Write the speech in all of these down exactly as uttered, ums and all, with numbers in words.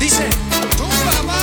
Dice, tu mamá.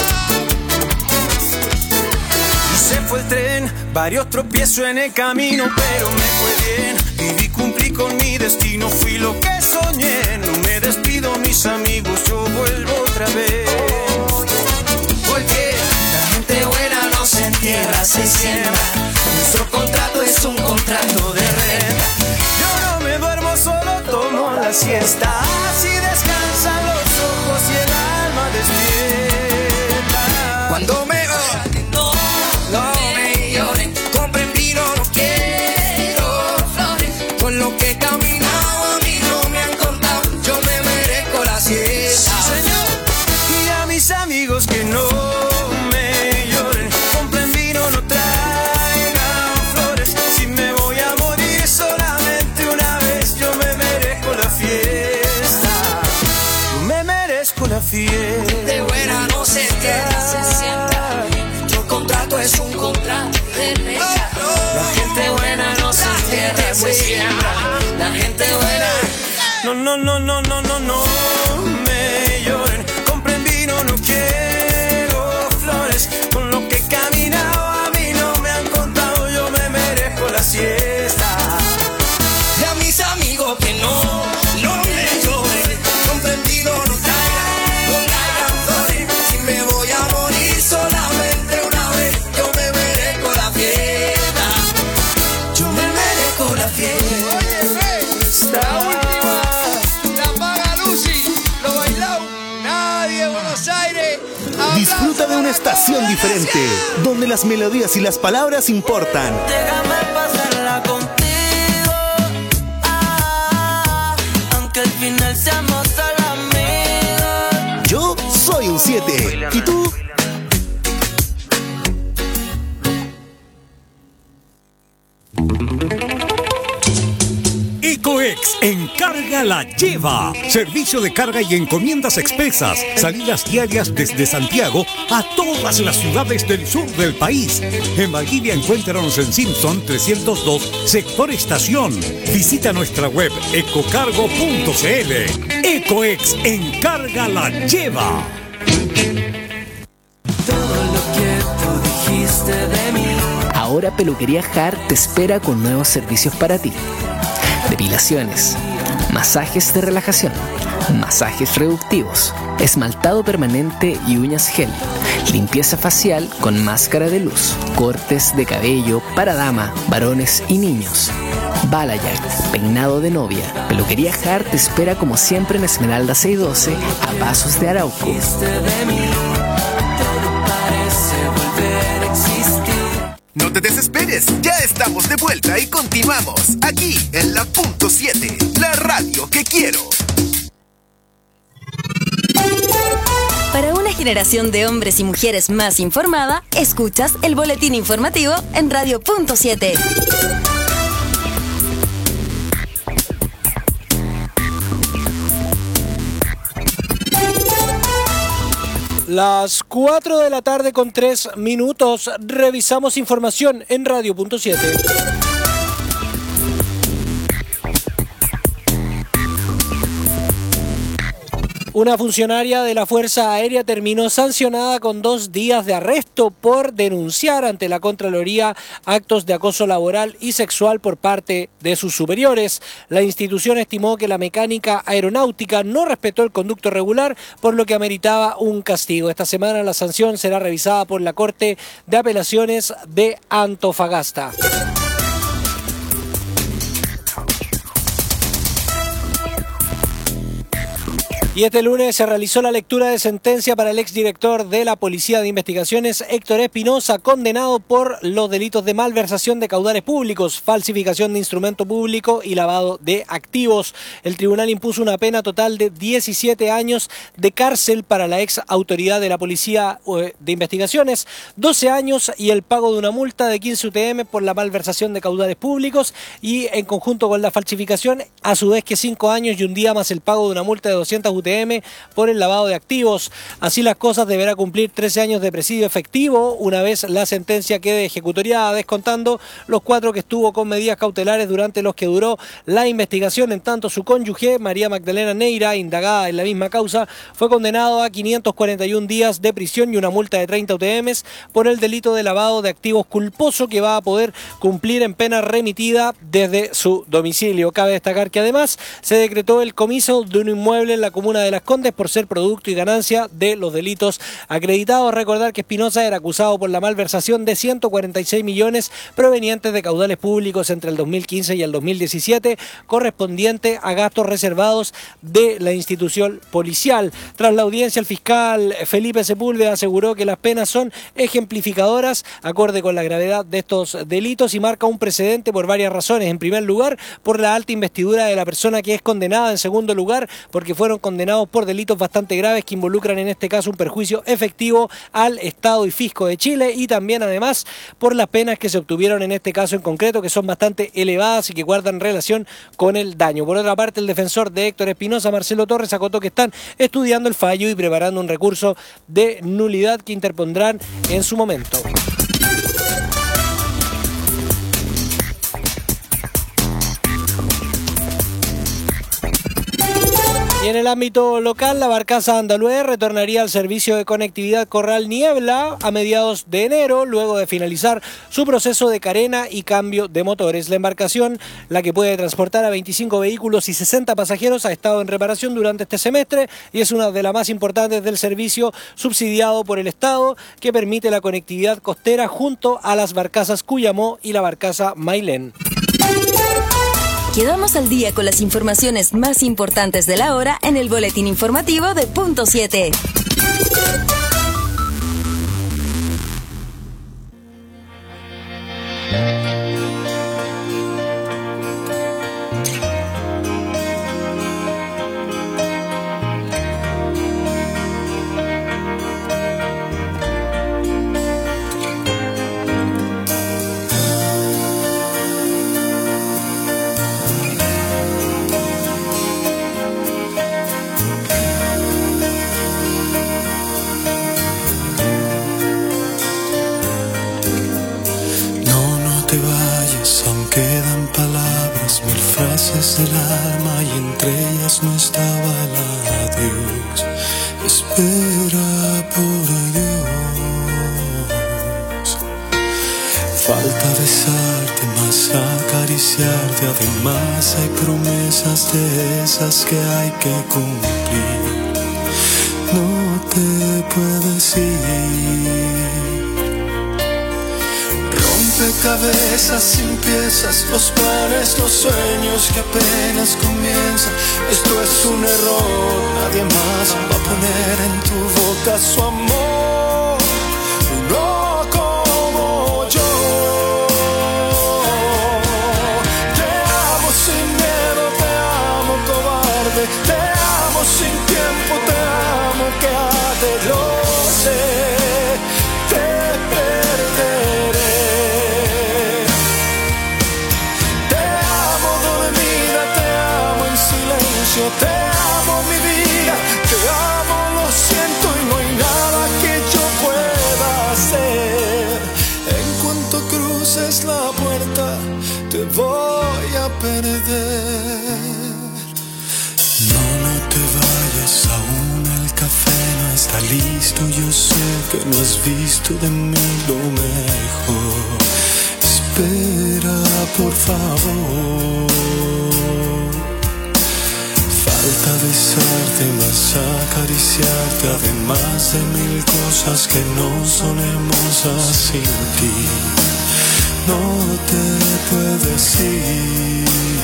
Y se fue el tren, varios tropiezos en el camino, pero me fue bien. Viví, cumplí con mi destino, fui lo que soñé. No me despido, mis amigos, yo vuelvo otra vez. Porque la gente buena no se entierra, se siembra. Nuestro contrato es un contrato de renta. Yo no me duermo, solo tomo la siesta. Así descansan los ojos y el alma despierta. Cuando me oyen, no, no me lloren. Compren vino, no quiero flores. Con lo que he caminado a mí no me han contado. Yo me merezco la siesta. Sí, señor. Y a mis amigos que no me lloren. Compren vino, no traigan flores. Si me voy a morir solamente una vez, yo me merezco la fiesta. Yo me merezco la fiesta. De buena no se queda, se sienta. Nuestro contrato es un contrato de renta. La gente buena no se entierra, se siembra. La gente buena. No, no, no, no, no, no, no me lloren. Compren vino, no quiero flores. Con lo que he caminado a mí no me han contado. Yo me merezco la siesta. Y a mis amigos que no, no me lloren. Compren vino, no traigan, no traigan flores. Si me voy a morir solamente una vez, yo me merezco la fiesta. Yo me merezco la fiesta. La última, la paga Lucy, lo bailó nadie en Buenos Aires. Disfruta de una estación diferente, donde las melodías y las palabras importan. Déjame pasarla contigo, ah, aunque al final seamos solo amigos. Yo soy un siete. ¿Y tú? Ecoex Encarga la Lleva. Servicio de carga y encomiendas expresas. Salidas diarias desde Santiago a todas las ciudades del sur del país. En Valdivia encuéntranos en Simpson trescientos dos, sector estación. Visita nuestra web ecocargo punto cl. Ecoex Encarga la Lleva. Todo lo que tú dijiste de mí. Ahora Peluquería Hart te espera con nuevos servicios para ti. Depilaciones, masajes de relajación, masajes reductivos, esmaltado permanente y uñas gel, limpieza facial con máscara de luz, cortes de cabello para dama, varones y niños, balayage, peinado de novia. Peluquería Hart te espera como siempre en Esmeralda seiscientos doce a Pasos de Arauco. No te desesperes, ya estamos de vuelta y continuamos aquí en la punto siete, la radio que quiero. Para una generación de hombres y mujeres más informada, escuchas el boletín informativo en Radio Punto siete. Las cuatro de la tarde con tres minutos. Revisamos información en Radio Punto siete. Una funcionaria de la Fuerza Aérea terminó sancionada con dos días de arresto por denunciar ante la Contraloría actos de acoso laboral y sexual por parte de sus superiores. La institución estimó que la mecánica aeronáutica no respetó el conducto regular, por lo que ameritaba un castigo. Esta semana la sanción será revisada por la Corte de Apelaciones de Antofagasta. Y este lunes se realizó la lectura de sentencia para el exdirector de la Policía de Investigaciones, Héctor Espinosa, condenado por los delitos de malversación de caudales públicos, falsificación de instrumento público y lavado de activos. El tribunal impuso una pena total de diecisiete años de cárcel para la ex autoridad de la Policía de Investigaciones, doce años y el pago de una multa de quince U T M por la malversación de caudales públicos y en conjunto con la falsificación, a su vez que cinco años y un día más el pago de una multa de doscientas U T T M por el lavado de activos. Así las cosas, deberá cumplir trece años de presidio efectivo una vez la sentencia quede ejecutoriada, descontando los cuatro que estuvo con medidas cautelares durante los que duró la investigación. En tanto, su cónyuge, María Magdalena Neira, indagada en la misma causa, fue condenado a quinientos cuarenta y un días de prisión y una multa de treinta U T Ms por el delito de lavado de activos culposo, que va a poder cumplir en pena remitida desde su domicilio. Cabe destacar que además se decretó el comiso de un inmueble en la comuna de Las Condes por ser producto y ganancia de los delitos acreditados. Recordar que Espinosa era acusado por la malversación de ciento cuarenta y seis millones provenientes de caudales públicos entre el dos mil quince y el dos mil diecisiete, correspondiente a gastos reservados de la institución policial. Tras la audiencia, el fiscal Felipe Sepúlveda aseguró que las penas son ejemplificadoras acorde con la gravedad de estos delitos y marca un precedente por varias razones. En primer lugar, por la alta investidura de la persona que es condenada. En segundo lugar, porque fueron condenados por delitos bastante graves que involucran en este caso un perjuicio efectivo al Estado y Fisco de Chile, y también además por las penas que se obtuvieron en este caso en concreto, que son bastante elevadas y que guardan relación con el daño. Por otra parte, el defensor de Héctor Espinosa, Marcelo Torres, acotó que están estudiando el fallo y preparando un recurso de nulidad que interpondrán en su momento. Y en el ámbito local, la barcaza Andaluz retornaría al servicio de conectividad Corral Niebla a mediados de enero, luego de finalizar su proceso de carena y cambio de motores. La embarcación, la que puede transportar a veinticinco vehículos y sesenta pasajeros, ha estado en reparación durante este semestre y es una de las más importantes del servicio subsidiado por el Estado, que permite la conectividad costera junto a las barcazas Cuyamó y la barcaza Mailén. Quedamos al día con las informaciones más importantes de la hora en el boletín informativo de Punto siete. Del alma y entre ellas no estaba el adiós. Espera por Dios. Falta besarte, más acariciarte. Además hay promesas de esas que hay que cumplir. No te puedes ir. Rompecabezas sin piezas, los planes, los sueños que apenas comienzan. Esto es un error, nadie más va a poner en tu boca su amor, no como yo. Te amo sin miedo, te amo cobarde, te amo sin tiempo, te amo quédate, lo sé, te perderé. Te amo mi vida, te amo, lo siento y no hay nada que yo pueda hacer. En cuanto cruces la puerta, te voy a perder. No, no te vayas aún, el café no está listo. Yo sé que no has visto de mí lo mejor. Espera, por favor. Falta besarte, más acariciarte, además de mil cosas que no son hermosas sin ti. No te puedes ir.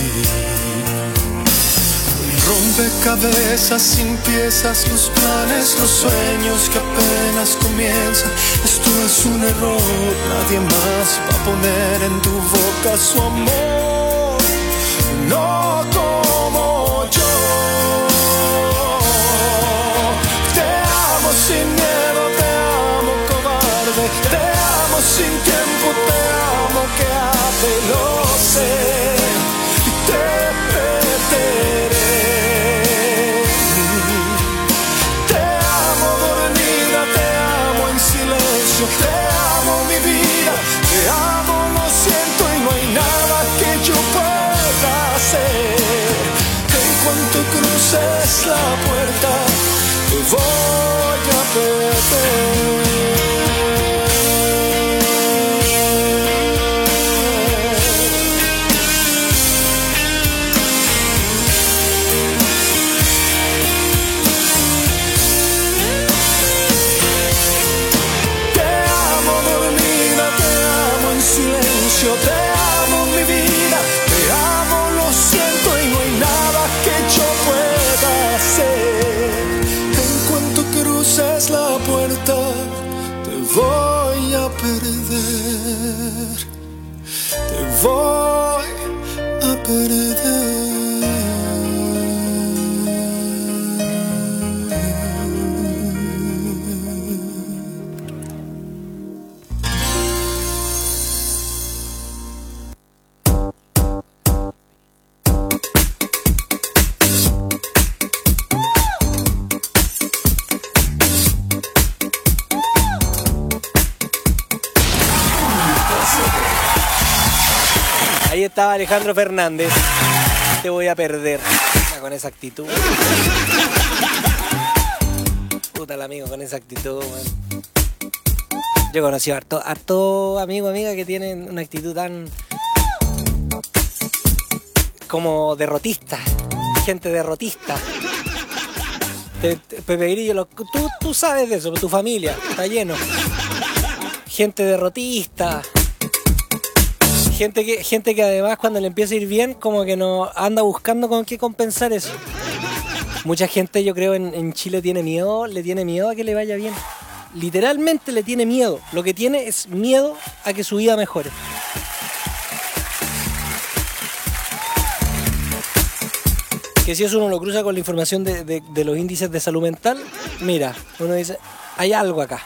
Rompecabezas sin piezas, los planes, los sueños que apenas comienzan. Esto es un error, nadie más va a poner en tu boca su amor, no como yo. Te amo sin miedo, te amo cobarde, te amo sin tiempo, te amo quédate, lo sé, te perderé. silencio. Te amo mi vida, te amo, lo siento y no hay nada que yo pueda hacer. En cuanto cruces la puerta, te voy a perder. Silencio, te amo mi vida, te amo, lo siento y no hay nada que yo pueda hacer. En cuanto cruces la puerta, te voy a perder, te voy a perder. Ahí estaba Alejandro Fernández. Te voy a perder. Con esa actitud. Puta el amigo con esa actitud, man. Yo conocí a harto, harto amigo, amiga que tienen una actitud tan como derrotista. Gente derrotista. Te, te, Pepe Grillo, lo, tú, tú sabes de eso, tu familia está lleno. Gente derrotista. Gente que, gente que además cuando le empieza a ir bien como que no anda buscando con qué compensar eso. Mucha gente yo creo en, en Chile tiene miedo, le tiene miedo a que le vaya bien. Literalmente le tiene miedo. Lo que tiene es miedo a que su vida mejore. Que si eso uno lo cruza con la información de, de, de los índices de salud mental, mira, uno dice, hay algo acá.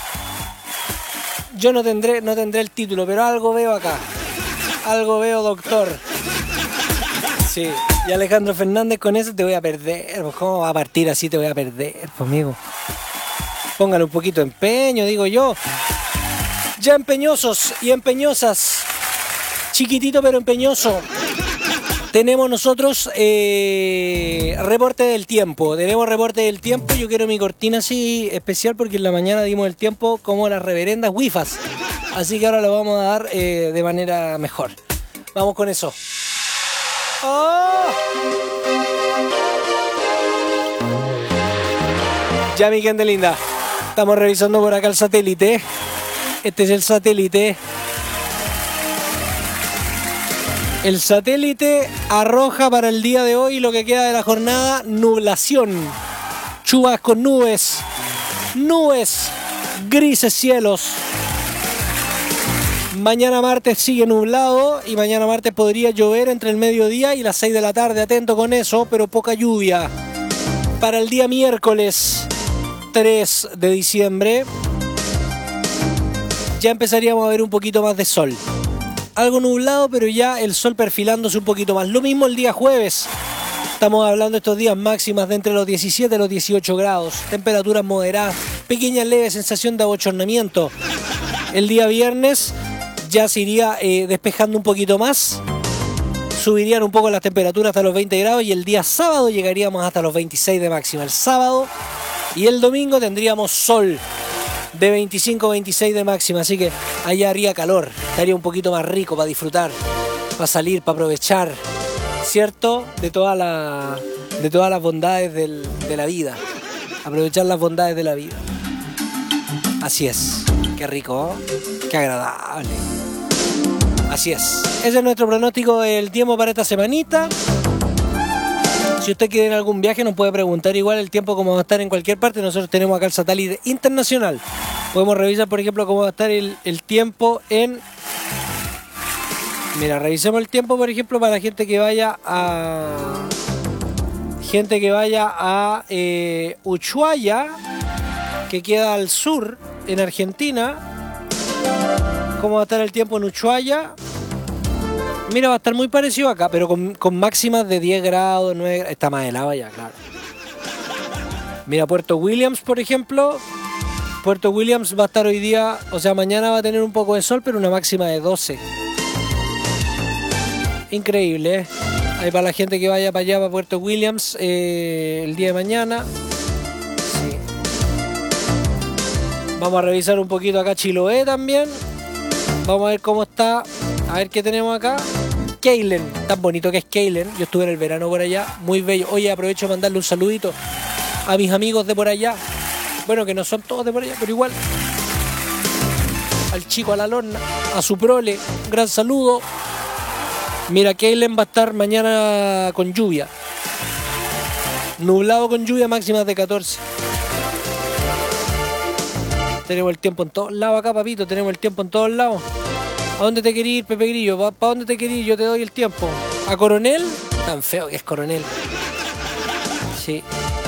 Yo no tendré, no tendré el título, pero algo veo acá. Algo veo, doctor. Sí, y Alejandro Fernández con eso te voy a perder. ¿Cómo va a partir así? Te voy a perder, conmigo. Póngale un poquito de empeño, digo yo. Ya empeñosos y empeñosas. Chiquitito pero empeñoso. Tenemos nosotros eh, reporte del tiempo. Tenemos reporte del tiempo. Yo quiero mi cortina así especial porque en la mañana dimos el tiempo como las reverendas wifas. Así que ahora lo vamos a dar eh, de manera mejor. Vamos con eso. ¡Oh! Ya, mi gente linda. Estamos revisando por acá el satélite. Este es el satélite. El satélite arroja para el día de hoy lo que queda de la jornada nublación. Chubas con nubes. Nubes. Grises cielos. Mañana martes sigue nublado y mañana martes podría llover entre el mediodía y las seis de la tarde. Atento con eso, pero poca lluvia. Para el día miércoles tres de diciembre ya empezaríamos a ver un poquito más de sol. Algo nublado, pero ya el sol perfilándose un poquito más. Lo mismo el día jueves. Estamos hablando estos días máximas de entre los diecisiete y los dieciocho grados. Temperaturas moderadas. Pequeña leve sensación de abochornamiento. El día viernes ya se iría eh, despejando un poquito más. Subirían un poco las temperaturas hasta los veinte grados. Y el día sábado llegaríamos hasta los veintiséis de máxima. El sábado y el domingo tendríamos sol de veinticinco a veintiséis de máxima, así que allá haría calor, estaría un poquito más rico para disfrutar, para salir, para aprovechar, ¿cierto? De, toda la, de todas las bondades del, de la vida, aprovechar las bondades de la vida. Así es, qué rico, ¿eh? Qué agradable. Así es, ese es nuestro pronóstico del tiempo para esta semanita. Si usted quiere ir a algún viaje nos puede preguntar igual el tiempo cómo va a estar en cualquier parte. Nosotros tenemos acá el satélite internacional. Podemos revisar, por ejemplo, cómo va a estar el, el tiempo en... Mira, revisemos el tiempo, por ejemplo, para gente que vaya a... Gente que vaya a eh, Ushuaia, que queda al sur, en Argentina. ¿Cómo va a estar el tiempo en Ushuaia? Mira, va a estar muy parecido acá, pero con, con máximas de diez grados, nueve grados. Está más helado ya, claro. Mira, Puerto Williams, por ejemplo, Puerto Williams va a estar hoy día, o sea, mañana va a tener un poco de sol, pero una máxima de doce. Increíble, ¿eh? Ahí para la gente que vaya para allá, para Puerto Williams, eh, el día de mañana. Sí. Vamos a revisar un poquito acá Chiloé también. Vamos a ver cómo está. A ver qué tenemos acá. Keilen, tan bonito que es Keilen. Yo estuve en el verano por allá, muy bello. Oye, aprovecho de mandarle un saludito a mis amigos de por allá. Bueno, que no son todos de por allá, pero igual. Al chico, a la lorna, a su prole, un gran saludo. Mira, Keilen va a estar mañana con lluvia. Nublado con lluvia, máximas de catorce. Tenemos el tiempo en todos lados acá, papito. Tenemos el tiempo en todos lados. ¿A dónde te querís ir, Pepe Grillo? ¿Para pa dónde te querís ir? Yo te doy el tiempo. ¿A Coronel? Tan feo que es Coronel. Sí.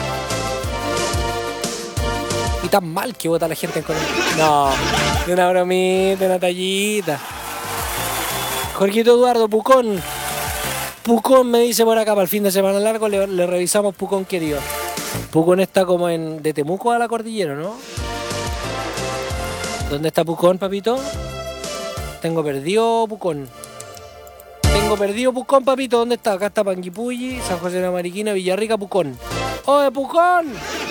Y tan mal que vota la gente en Coronel. No, de una bromita, de una tallita. Jorgito Eduardo, Pucón. Pucón me dice por acá, para el fin de semana largo le, le revisamos Pucón querido. Pucón está como en de Temuco a la cordillera, ¿no? ¿Dónde está Pucón, papito? Tengo perdido Pucón. Tengo perdido Pucón, papito. ¿Dónde está? Acá está Panguipulli, San José de la Mariquina, Villarrica, Pucón. ¡Oye, Pucón!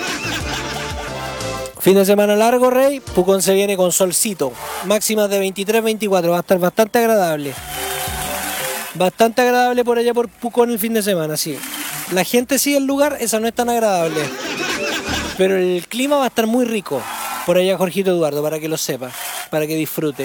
Fin de semana largo, Rey. Pucón se viene con solcito. Máximas de veintitrés, veinticuatro. Va a estar bastante agradable. Bastante agradable por allá por Pucón el fin de semana, sí. La gente sí, el lugar, esa no es tan agradable. Pero el clima va a estar muy rico. Por allá, Jorgito Eduardo, para que lo sepa. Para que disfrute.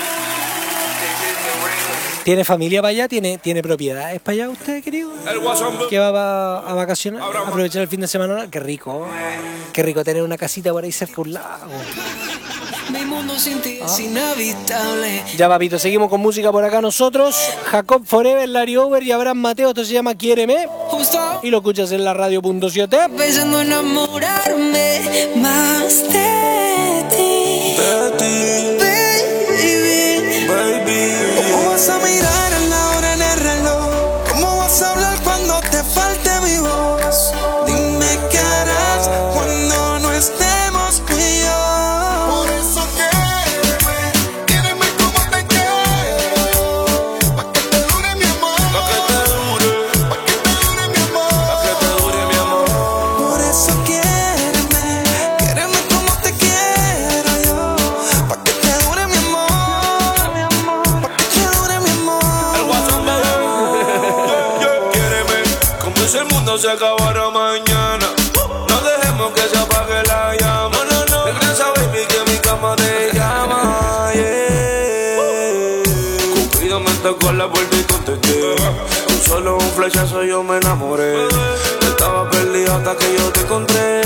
¿Tiene familia para allá? ¿Tiene, tiene propiedades para allá usted, querido? ¿Que va a, a vacacionar? ¿A aprovechar el fin de semana? Qué rico. Qué rico tener una casita por ahí cerca de un lago. Mi mundo sin ti es inhabitable. Ya, papito, seguimos con música por acá nosotros. Jacob Forever, Larry Over y Abraham Mateo. Esto se llama Quiéreme. Justo Y lo escuchas en la radio punto siete. pensando en enamorarme más de ti. De ti, Baby, baby. ¿Cómo vas a mirar en la hora en el reloj? ¿Cómo vas a hablar cuando te falte mi voz? Dime qué harás cuando no estemos tú y yo. Por eso quiéreme, quiéreme como te quiero. Pa' que te dure mi amor. Pa' que te dure. Pa' que te dure mi amor. Pa' que te dure mi amor. Por eso quiéreme, quiéreme como te quiero yo. Pa' que te dure mi amor, mi amor. Pa' que te dure mi amor. El WhatsApp me quiéreme, como si el mundo se acabara mañana. No dejemos que se apague la llama. No, no, no. Regresa, baby, que mi cama te llama. Yeah. Cupido me tocó la puerta y contesté. Con solo un flechazo yo me enamoré. Estaba perdido hasta que yo te encontré.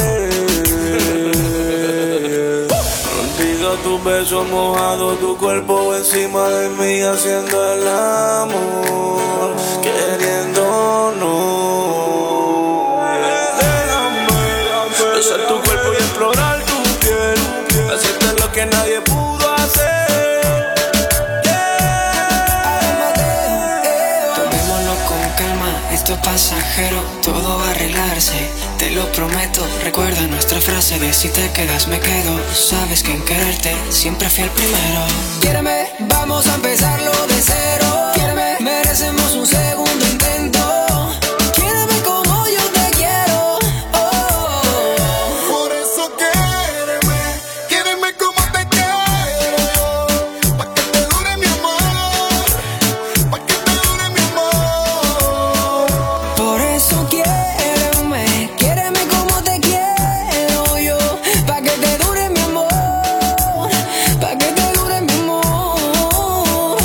Contigo tus besos mojados, tu cuerpo encima de mí haciendo el amor, queriéndonos. Déjame besar tu cuerpo y explorar tu piel, hacerte lo que nadie pudo hacer. tomémoslo con calma, esto es pasajero, todo va a arreglarse, te lo prometo. Recuerda nuestra frase de si te quedas me quedo. Sabes que en quererte siempre fui el primero. Quiéreme, vamos a empezarlo de cero. Quiéreme, merecemos un segundo intento. Quiéreme como yo te quiero. Oh. Por eso quiéreme, quiéreme como te quiero. Pa' que te dure mi amor, pa' que te dure mi amor. Por eso quiéreme, quiéreme como te quiero yo. Pa' que te dure mi amor, pa' que te dure mi amor.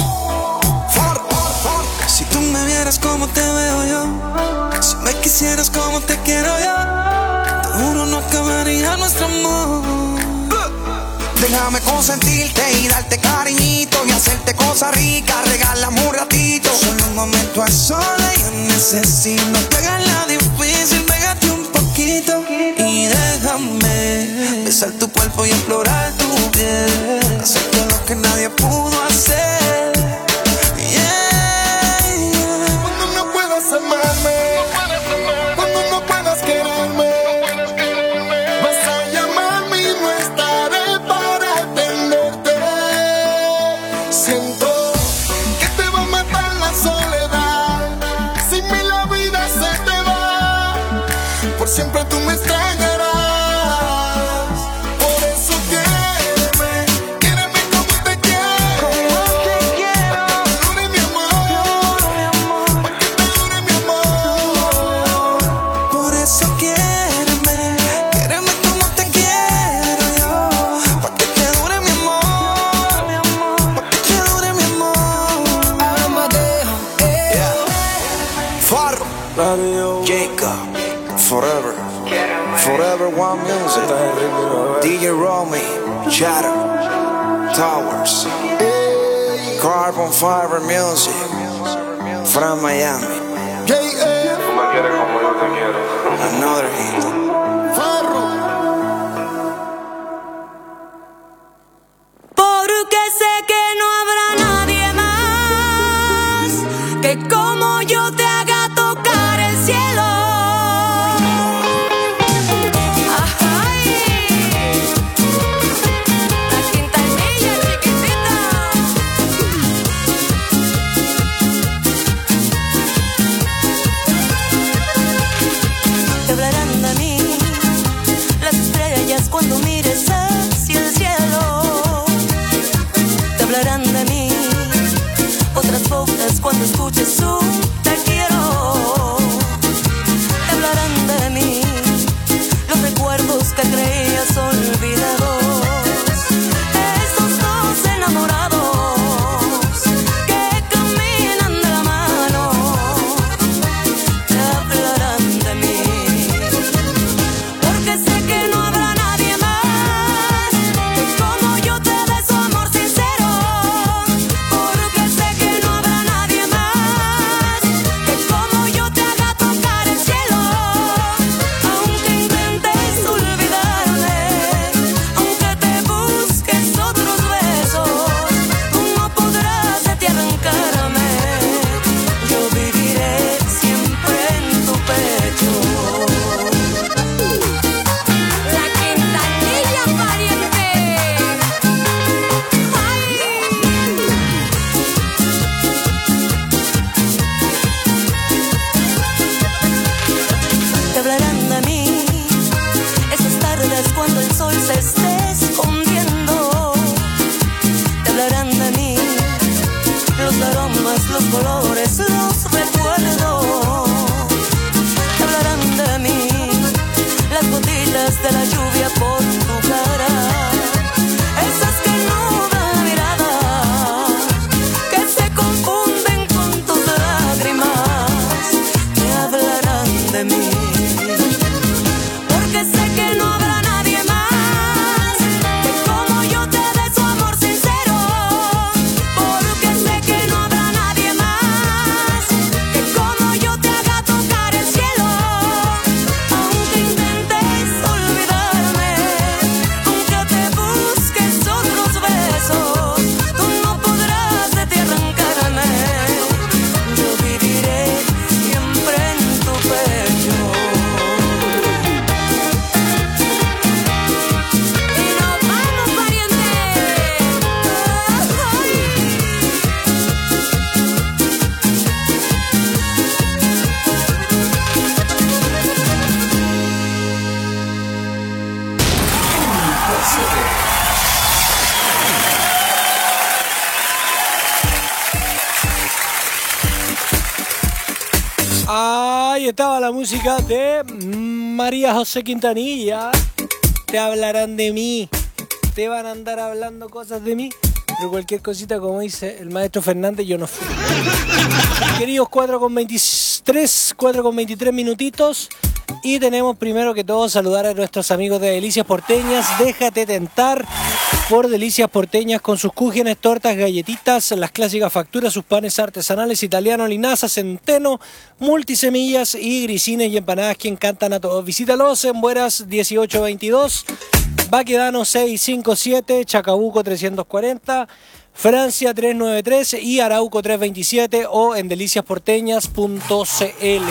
Si tú me vieras como te veo yo, si me quisieras como te quiero yo, te juro no acabaría nuestro amor. Déjame consentirte y darte cariñito y hacerte cosas ricas, regálame un ratito. Solo un momento a solas yo necesito. No te hagas la difícil, pégate un poquito y déjame besar tu cuerpo y explorar tu piel, hacerte lo que nadie pudo hacer. Yeah, yeah. Cuando no puedas amarme, cuando no puedas quererme, vas a llamarme y no estaré Nika, Forever, Forever One Music, D J Romy, Chatter, Towers, Carbon Fiber Music, from Miami. J A. Tú me quieres como yo te quiero. Another hit. Porque sé que no habrá nadie más que como yo te haga tocar el cielo. Ay, la quintanilla chiquitita. Te hablarán de mí las estrellas cuando mires hacia el cielo. Te hablarán de mí otras bocas cuando escuches su te quiero. Te hablarán de mí los recuerdos que creías olvidados. Esos dos enamorados que caminan de la mano. Te hablarán de mí porque sé que no habrá nadie más que como yo te dé su amor sincero. Porque sé que no habrá nadie más que como yo te haga tocar el cielo. Aunque intentes olvidarme, aunque te busques otros besos, tú no podrás de ti arrancarme. Yo viviré siempre en tu pecho. La quintanilla pariente. Te hablarán de mí esas tardes cuando el sol se esté escondiendo. Te hablarán de mí los aromas, los colores, los recuerdos. Te hablarán de mí las gotitas de la lluvia por tu cara. Esas que no dan la mirada, que se confunden con tus lágrimas. Te hablarán de mí porque sé que no habrá nadie más que como yo te dé su amor sincero. Porque sé que no habrá nadie más que como yo te haga tocar el cielo. Aunque intentes olvidarme, aunque te busques otros besos, tú no podrás de ti arrancarme. Yo viviré siempre en tu pecho. Y nos vamos, pariente. Ahí estaba la música de María José Quintanilla. Te hablarán de mí. Te van a andar hablando cosas de mí. Pero cualquier cosita, como dice el maestro Fernández, yo no fui. Queridos, cuatro con veintitrés, cuatro con veintitrés minutitos. Y tenemos primero que todo saludar a nuestros amigos de Delicias Porteñas. Déjate tentar por Delicias Porteñas con sus cúgenes, tortas, galletitas, las clásicas facturas, sus panes artesanales italianos, linaza, centeno, multisemillas y grisines y empanadas que encantan a todos. Visítalos en Bueras dieciocho veintidós, Baquedano seiscientos cincuenta y siete, Chacabuco trescientos cuarenta, Francia trescientos noventa y tres y Arauco trescientos veintisiete o en delicias porteñas punto c l.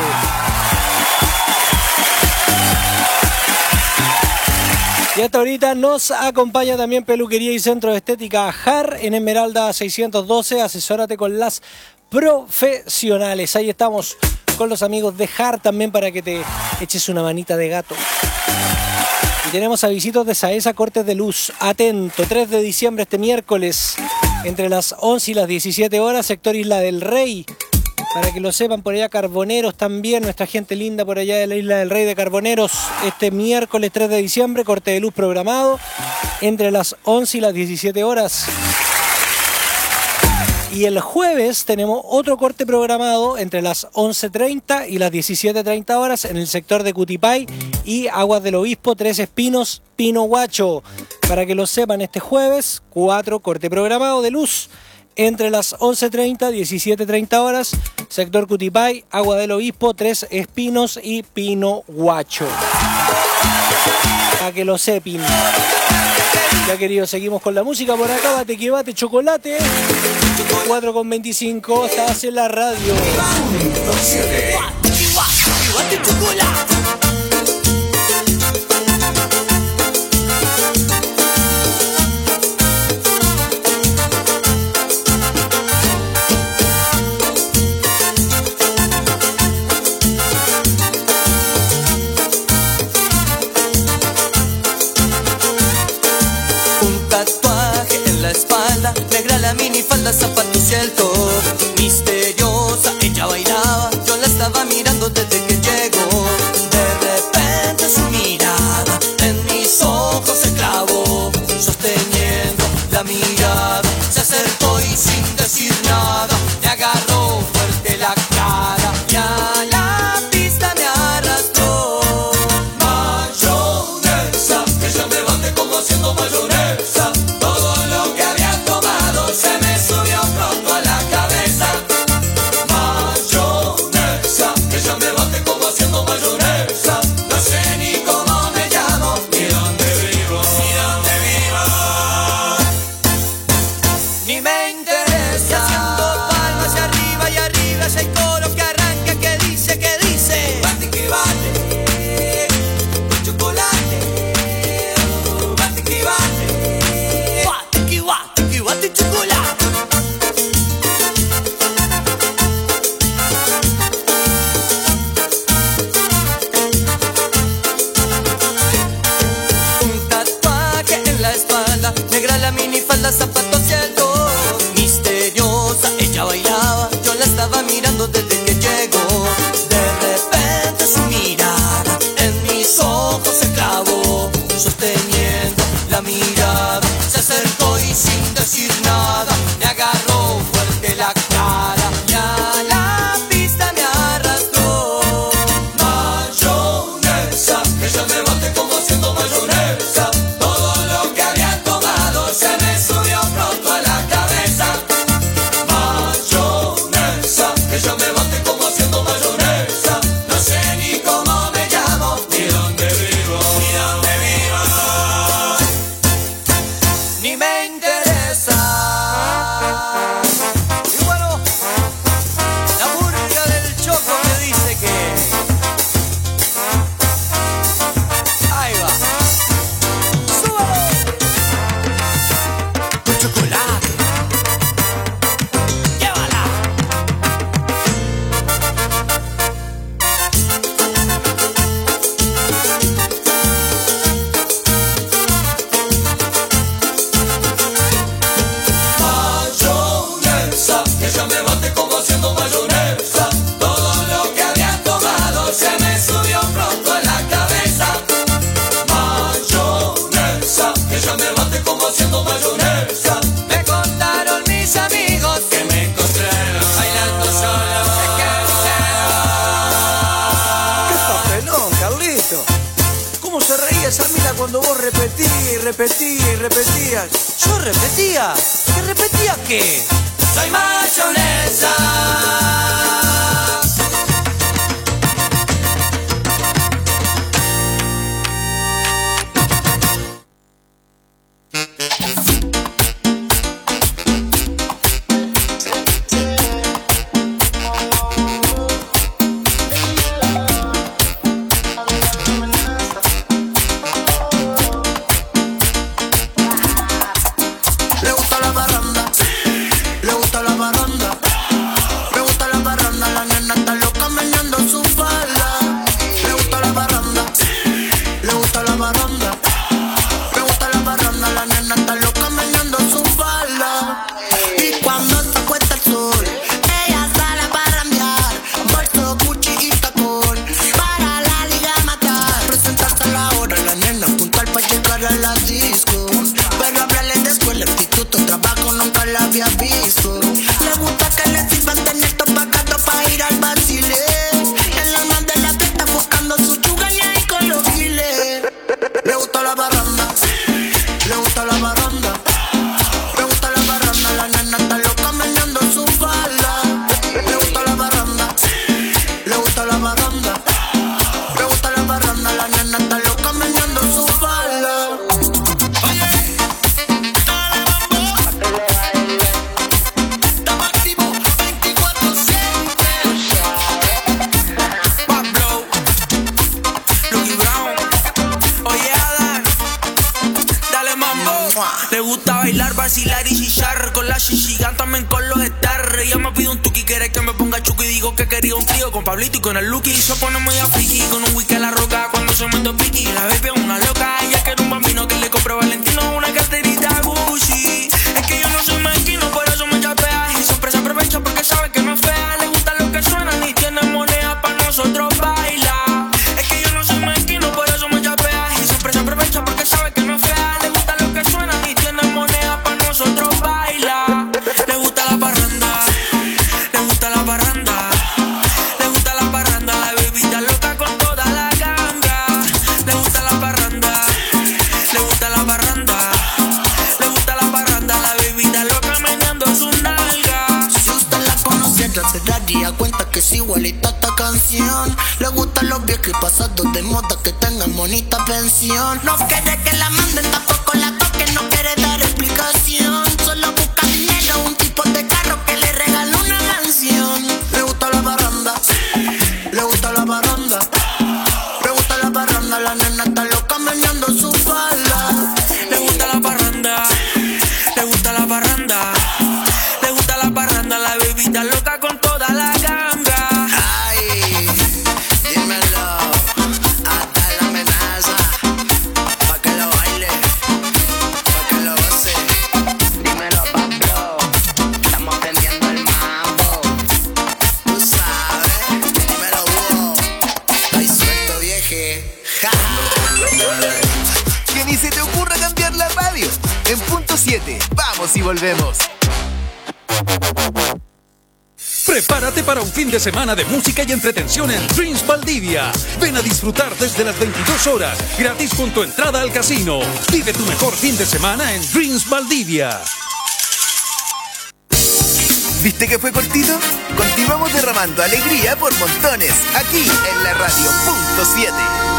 Y hasta ahorita nos acompaña también Peluquería y Centro de Estética Jar en Esmeralda seiscientos doce. Asesórate con las profesionales. Ahí estamos con los amigos de Jar también para que te eches una manita de gato. Y tenemos a visitos de Saesa Cortes de Luz. Atento, tres de diciembre este miércoles entre las once y las diecisiete horas, sector Isla del Rey. Para que lo sepan, por allá Carboneros también, nuestra gente linda por allá de la Isla del Rey de Carboneros. Este miércoles tres de diciembre, corte de luz programado entre las once y las diecisiete horas. Y el jueves tenemos otro corte programado entre las once treinta y las diecisiete treinta horas en el sector de Cutipay y Aguas del Obispo, Tres Espinos, Pino Huacho. Para que lo sepan, este jueves, cuatro corte programado de luz entre las once treinta y diecisiete treinta horas, sector Cutipay, Agua del Obispo, Tres Espinos y Pino Huacho. Para que lo sepan. Ya, queridos, seguimos con la música por acá. Bate que bate, chocolate. cuatro con veinticinco, estás en la radio. Negra la minifalda, zapatos y el top. Misteriosa, ella bailaba, yo la estaba mirando desde que llegó. De repente su mirada en mis ojos se clavó, sosteniendo la mirada, se acercó y sin decir nada me agarró fuerte la cara y a la pista me arrastró. Mayonesa, ella me bate como haciendo mayonesa. Todo lo que había se me subió pronto a la cabeza. Mayonesa, ella me bate como haciendo mayonesa. No sé ni cómo me llamo, ni dónde vivo, ni dónde vivo, ni me interesa. Haciendo palmas y arriba y arriba ya hay coro que arranca, que dice, que dice. Bate que bate, con chocolate. Bate que bate, bate que bate, que bate chocolate. Negra la minifalda, zapatos y el top. Misteriosa, ella bailaba, yo la estaba mirando desde que llegó. De repente su mirada en mis ojos se clavó, sosteniendo la mirada, se acercó y sin decir nada me agarró fuerte la cara y a la pista me arrastró. Mayonesa, ella me bate como haciendo mayonesa. Se me subió pronto a la cabeza. Mayonesa, ella me bate como haciendo mayonesa. No sé ni cómo me llamo, ni dónde vivo, ni dónde vivo, ni me interesa. Y bueno, la burga del Choco me dice que ahí va. Chocolate, llévala. Mayonesa, ella me bate como haciendo mayonesa. Todo lo que había tomado se me subió pronto a la cabeza. Mayonesa, ella me bate como haciendo mayonesa. Me contaron mis amigos que me encontraron bailando solo. ¡Qué papelón, Carlito! ¿Cómo se reía esa mina cuando vos repetías y repetías y repetías? ¿Yo repetía? ¿Que repetía qué? Soy mayonesa. Le gusta la barranda, le gusta la barranda, le gusta la barranda, la nena está loca meneando su falda. Le gusta la barranda, le gusta la barranda, le gusta la barranda, la nena está loca meneando su falda. Y cuando se acuesta el sol, ella sale a barrandear, bolso, Gucci y tacón, para la liga matar. Presentarse a la hora, la nena puntual para llegar a la disco, pero hablarle después le pico. instituto, trabajo nunca la había visto. Le gusta que le sirvan tener topacato pa' ir al vacile. En la más de la fiesta buscando su chuga y ahí con los giles. Le gusta la barranda, le gusta la barranda, le gusta la barranda. La nena está loca meneando su falda. Le gusta la barranda, le gusta la barranda, le gusta la barranda. La nena está loca meneando su falda. Le gusta bailar, vacilar y chillar con la chichigan, también con los estar. Ella me pide un tuki, quiere que me ponga chuki. Digo que quería un trío con Pablito y con el Lucky. Se pone muy a friki con un whisky a la roca cuando se mete piqui. La baby es una loca, ella quiere un bambino que le compre Valentino una carterita Gucci. Es que yo no soy mezquino, por eso me chapea y siempre se aprovecha porque sabe que no es fea. Le gusta lo que suena y tiene moneda para nosotros bailar. Es que yo no soy mezquino, por eso me chapea y siempre se aprovecha porque sabe que no es fea. Le gusta lo que suena y tiene moneda para nosotros bailar. Le gusta la parranda, le gusta la parranda, le gusta la parranda. La bebida loca con toda la ganga. Le gusta la parranda, le gusta la parranda, le gusta la parranda. La bebida loca meneando su nalga. Si usted la conociera se daría cuenta que es igualita esta canción. Le gustan los viejos y pasados de moda que tengan bonita pensión. No quiere que la manden, tampoco la toquen, no quiere dar explicación. Solo busca dinero, un tipo de carro que le regale una canción. Le gusta la barranda, le gusta la barranda, le gusta la barranda. La nena está loca meneando su falda. Le gusta la parranda, le gusta la parranda, le gusta la parranda. La bebida loca con toda la ganga. Ay, dímelo, hasta la amenaza, pa' que lo baile, pa' que lo goce. Dímelo, Pablo, estamos prendiendo el mambo. Tú sabes, dímelo, Hugo, estoy suelto, vieje. Que ni se te ocurra cambiar la radio. En punto siete, vamos y volvemos. Prepárate para un fin de semana de música y entretención en Dreams Valdivia. Ven a disfrutar desde las veintidós horas, gratis con tu entrada al casino. Vive tu mejor fin de semana en Dreams Valdivia. ¿Viste que fue cortito? Continuamos derramando alegría por montones, aquí en la radio punto siete.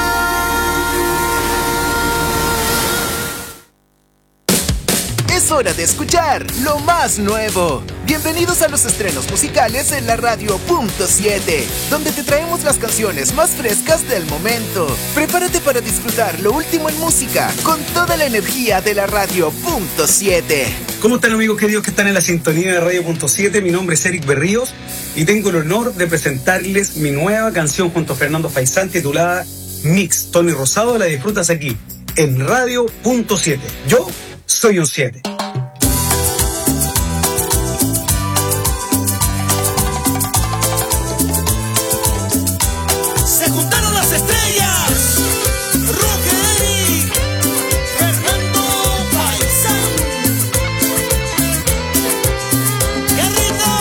Es hora de escuchar lo más nuevo. Bienvenidos a los estrenos musicales en la radio punto siete, donde te traemos las canciones más frescas del momento. Prepárate para disfrutar lo último en música con toda la energía de la radio punto siete. ¿Cómo están, amigos queridos que están en la sintonía de radio punto siete? Mi nombre es Eric Berríos y tengo el honor de presentarles mi nueva canción junto a Fernando Faisán titulada Mix. Tony Rosado, la disfrutas aquí en radio punto siete. Yo soy un siete. Se juntaron las estrellas. Rockeri, Fernando Faisán. ¡Qué rico!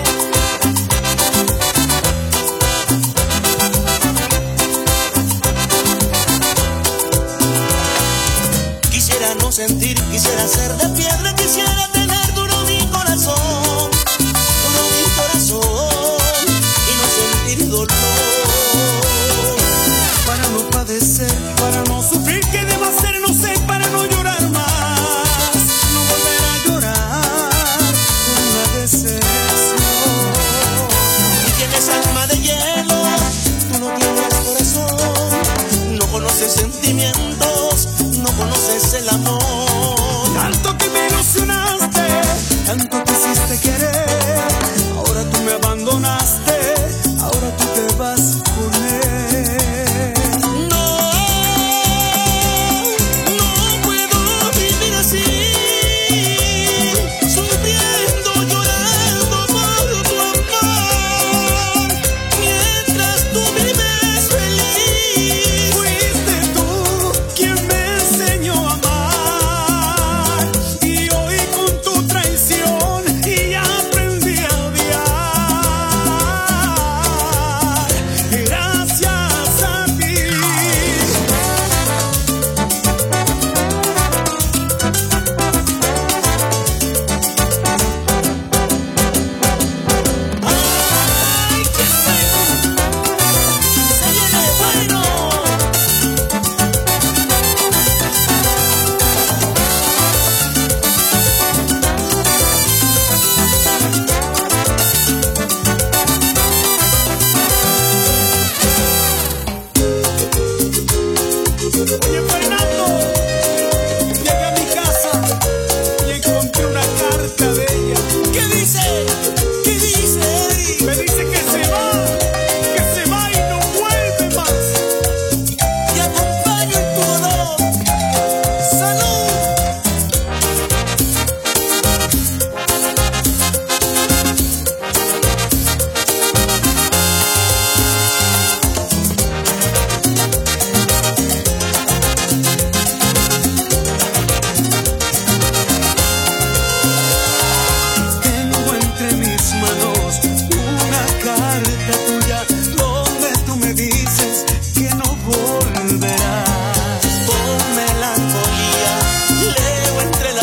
Quisiera no sentir, quisiera ser de piedra, quisiera tener duro mi corazón, duro mi corazón y no sentir dolor. Para no padecer, para no sufrir, ¿qué debo hacer? No sé, para no llorar más, no volver a llorar por una decepción. Y tienes alma de hielo, tú no tienes corazón, no conoces sentimientos, no conoces el amor. Tanto que me ilusionaste, tanto quisiste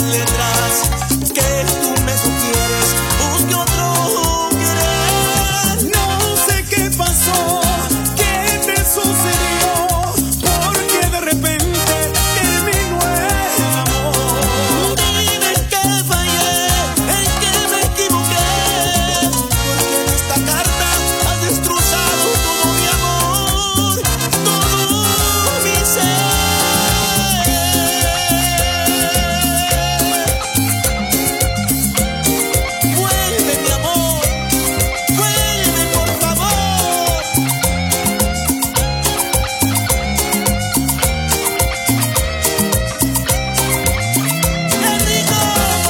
letras que tú me sugieres, busque otro querer. No sé qué pasó, qué me sucedió, porque de repente terminó el amor. Dime en qué fallé, en qué me equivoqué, porque en esta carta has destrozado todo mi amor, todo mi ser. Vuelve mi amor, vuelve por favor. Enrico.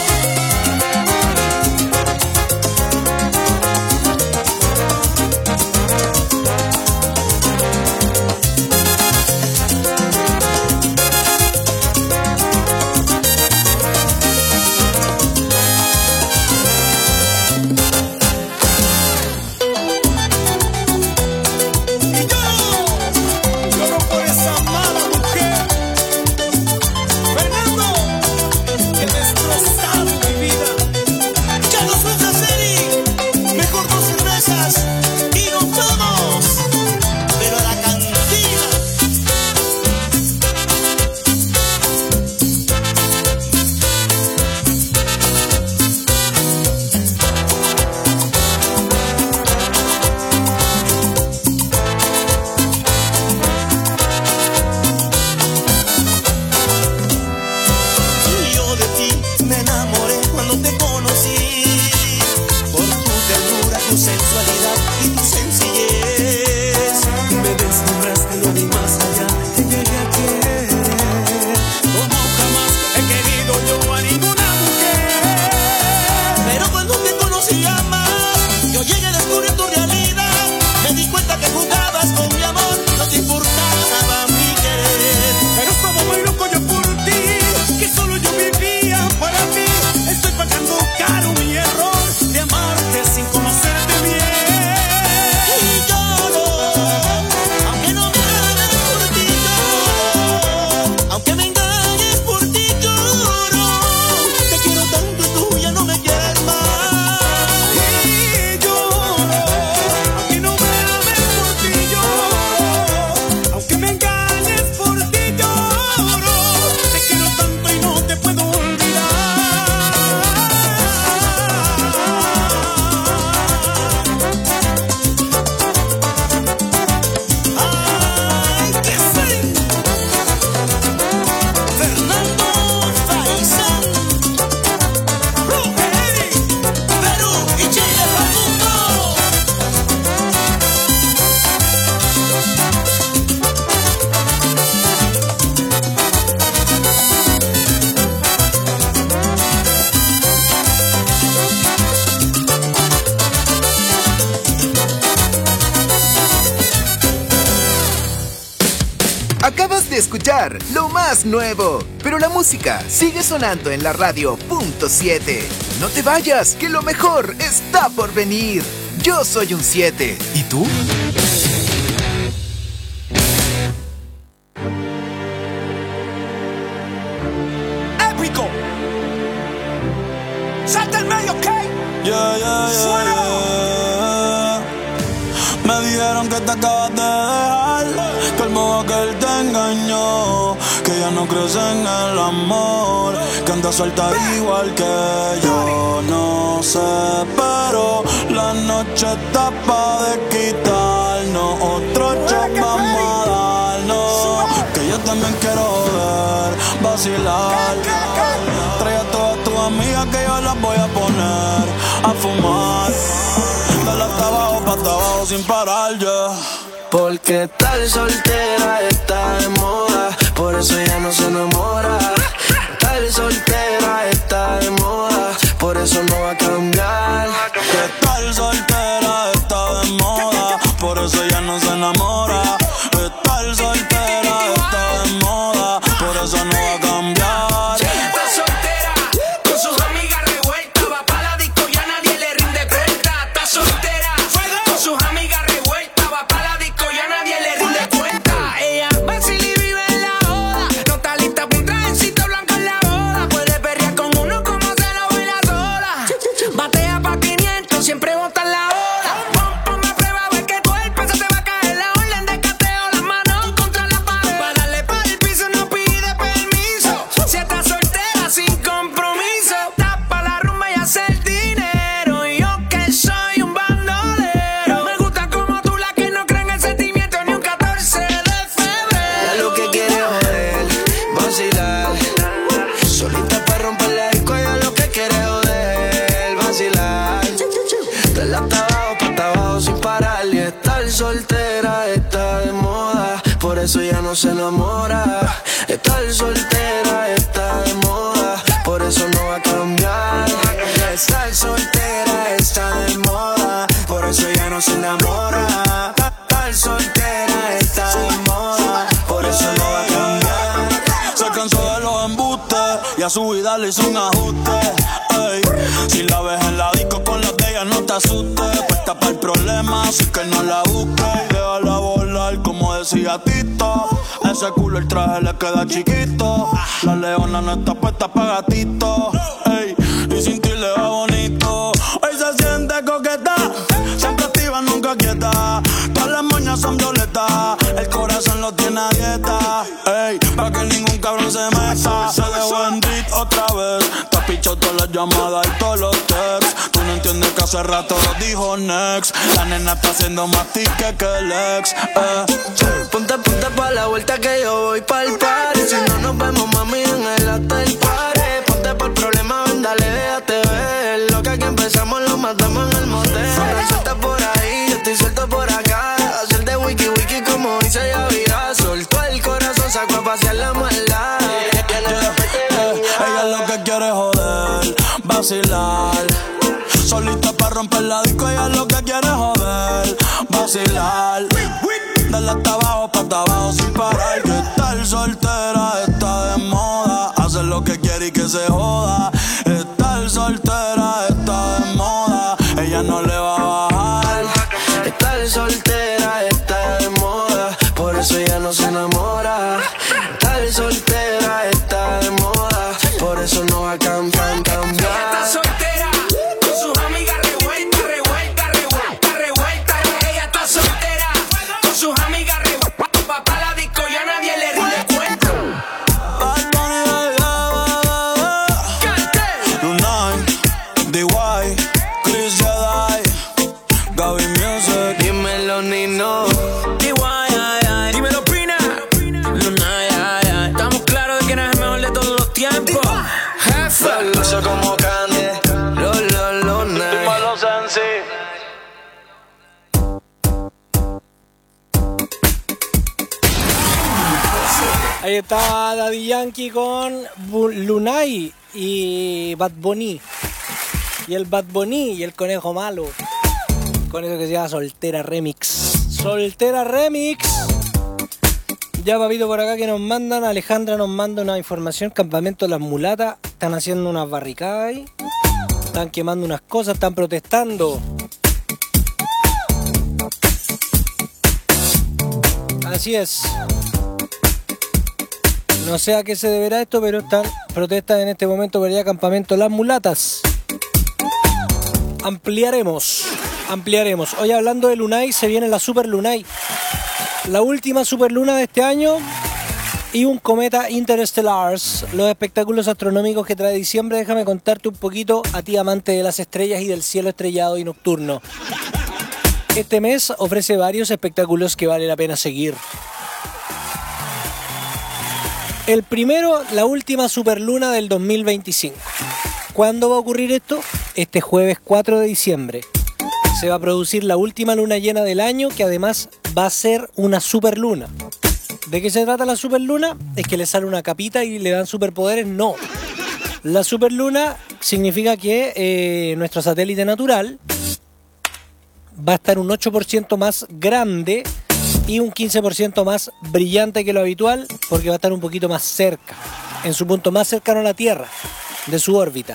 Y yo lloro por esa mala mujer, Fernando, que destrozado mi vida. Ya nos vamos, Eric, mejor dos cervezas y nos vamos, pero a la cantina. Yo de ti me enamoré cuando te conocí, por tu ternura, tu sensualidad y tu sencillez. Me deslumbraste, no vi más allá, te llegué a querer como jamás he querido yo a ninguna mujer. Pero cuando te conocí a más, yo llegué a descubrir tu realidad. Me di cuenta que jugabas con mi amor, no te importaba mi querer. Pero estaba muy loco yo por ti, que solo yo vivía para ti. Estoy pagando caro mi error de amarte sin conocerte bien. Y lloro, aunque no me ames por ti lloro, aunque me engañes por ti lloro. Te quiero tanto y tú ya no me quieres más. Y lloro, aunque no me ames por ti lloro, aunque me engañes por ti lloro. Te quiero tanto y no te puedo olvidar. Ay, que sí. Fernando Faisán, Rugeri, Perú y Chile, Facundo. Acabas de escuchar lo más nuevo, pero la música sigue sonando en la radio punto siete. No te vayas, que lo mejor está por venir. Yo soy un siete. ¿Y tú? Épico. Salta el medio, ¿ok? Yeah, yeah, Suena. yeah. Me dijeron que te acabas de dejar, que el modo que él te engañó, que ya no crees en el amor, que andas suelta igual que yo. No sé, pero la noche está pa' de quitarnos, otro shot vamos a darnos, que yo también quiero joder, vacilar. Trae a todas tus amigas que yo las voy a poner a fumar, dale hasta abajo, pa' hasta abajo sin parar, yeah. Porque tal soltera está de moda, por eso ya no se enamora. Tal soltera está de moda, por eso no va a cambiar. Que tal soltera está de moda, por eso ya no se enamora. Que tal soltera está de moda, por eso no va a cambiar. Está soltera, con sus amigas revueltas, va pa' la disco y a nadie le rinde cuenta. Está soltera, con sus amigas revueltas, va pa' la disco y a nadie le rinde cuenta. Ella vacila y vive en la joda, no está lista pa' un trajecito blanco. eso ya no se enamora. Estar soltera está de moda, por eso no va a cambiar. Estar soltera está de moda, por eso ya no se enamora. Estar soltera está de moda, por eso no va a cambiar. Se cansó de los embustes y a su vida le hizo un ajuste. Ey, si la ves en la disco con las de ella no te asustes. Puesta para el problema, así que no la busques. Y déjala volar como decía Tito. Ese culo el traje le queda chiquito. La leona no está puesta para gatito. Ey, y sin ti le va bonito. Hoy se siente coqueta, siempre activa, nunca quieta. Todas las moñas son violetas, el corazón lo tiene a dieta. Ey, pa' que ningún cabrón se meta. Se dejó en beat otra vez. Te has pichado todas las llamadas y todos los texts. Tú no entiendes que hace rato lo dijo next. La nena está haciendo más tique que el ex. eh. Ponte, ponte pa' la vuelta que yo voy pa'l party. Si no nos vemos, mami, en el hotel party. Ponte pa'l problema, ven, dale, déjate ver. Lo que aquí empezamos lo matamos en el motel. Suelta por ahí, yo estoy suelto por acá. Hacer de wiki wiki como dice Yavira. Soltó el corazón, sacó a pasear la maldad. Ella lo que quiere es joder, vacilar. Solita para romper la disco, ella lo que quiere es joder, vacilar. Dale hasta abajo, pa' hasta abajo sin parar. Que estar soltera está de moda. Hacer lo que quiere y que se joda. Estar soltera está de moda. Ella no le va a bajar. Estar soltera está de moda, por eso ella no se enamora. Estar soltera está de moda, por eso no va a cambiar, cambiar. Ella está soltera, con sus amigas revuelta, revuelta, revuelta, revuelta. Ella está soltera, con sus amigas revuelta. Papá la disco ya nadie le rinde cuenta. Lunay, D Y, Chris Jedi, Gaby Music. Dímelo, Nino. D Y, ay, ay. Dímelo, Pina. Lunay, ay, ay. Estamos claros de que no es el mejor de todos los tiempos. Jefe. Luce como Candy. Lo, lo, lo, night. Dímelo, Sensi. Ahí está Daddy Yankee con Bu- Lunay y Bad Bunny. Y el Bad Bunny y el conejo malo. Con eso que se llama Soltera Remix. Soltera Remix. Ya papito por acá que nos mandan. Alejandra nos manda una información. Campamento de las mulatas. Están haciendo unas barricadas ahí. Están quemando unas cosas. Están protestando. Así es. No sé a qué se deberá esto, pero están protestas en este momento por allá, Campamento Las Mulatas. Ampliaremos, ampliaremos. Hoy hablando de Lunay, se viene la Super Lunay. La última superluna de este año y un cometa Interstellars. Los espectáculos astronómicos que trae diciembre. Déjame contarte un poquito a ti, amante de las estrellas y del cielo estrellado y nocturno. Este mes ofrece varios espectáculos que vale la pena seguir. El primero, la última superluna del dos mil veinticinco. ¿Cuándo va a ocurrir esto? Este jueves cuatro de diciembre. Se va a producir la última luna llena del año, que además va a ser una superluna. ¿De qué se trata la superluna? ¿Es que le sale una capita y le dan superpoderes? No. La superluna significa que eh, nuestro satélite natural va a estar un ocho por ciento más grande y un quince por ciento más brillante que lo habitual, porque va a estar un poquito más cerca, en su punto más cercano a la Tierra, de su órbita.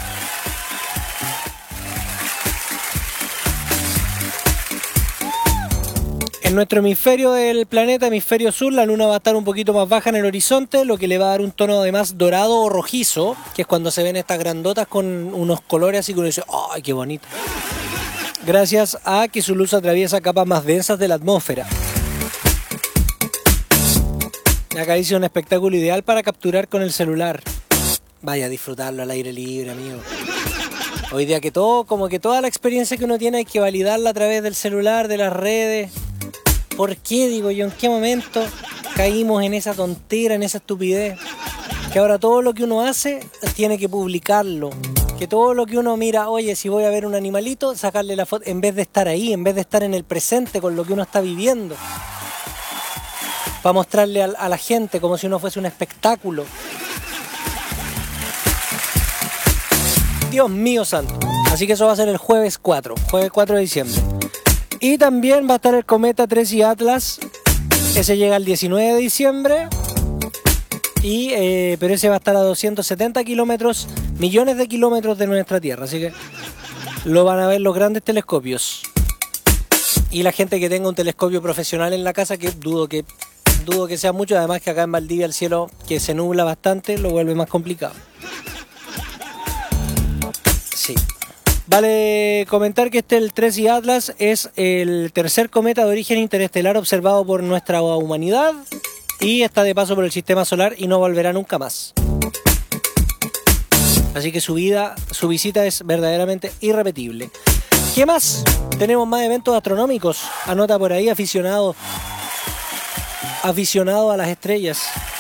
En nuestro hemisferio del planeta, hemisferio sur, la luna va a estar un poquito más baja en el horizonte, lo que le va a dar un tono además dorado o rojizo, que es cuando se ven estas grandotas con unos colores así que uno dice, ¡ay, qué bonito! Gracias a que su luz atraviesa capas más densas de la atmósfera. Acá dice un espectáculo ideal para capturar con el celular. Vaya a disfrutarlo al aire libre, amigo. Hoy día que todo, como que toda la experiencia que uno tiene hay que validarla a través del celular, de las redes. ¿Por qué, digo yo? ¿En qué momento caímos en esa tontera, en esa estupidez? Que ahora todo lo que uno hace tiene que publicarlo. Que todo lo que uno mira, oye, si voy a ver un animalito, sacarle la foto, en vez de estar ahí, en vez de estar en el presente con lo que uno está viviendo. para mostrarle a, a la gente como si uno fuese un espectáculo. Dios mío santo. Así que eso va a ser el jueves cuatro, jueves cuatro de diciembre. Y también va a estar el Cometa Tracy Atlas. Ese llega el diecinueve de diciembre. Y, eh, pero ese va a estar a doscientos setenta kilómetros, millones de kilómetros de nuestra Tierra. Así que lo van a ver los grandes telescopios. Y la gente que tenga un telescopio profesional en la casa, que dudo que, dudo que sea mucho. Además que acá en Valdivia el cielo, que se nubla bastante, lo vuelve más complicado. Sí. Vale comentar que este, el Tracy Atlas, es el tercer cometa de origen interestelar observado por nuestra humanidad y está de paso por el sistema solar y no volverá nunca más. Así que su vida, su visita es verdaderamente irrepetible. ¿Qué más? Tenemos más eventos astronómicos. Anota por ahí, aficionado, aficionado a las estrellas.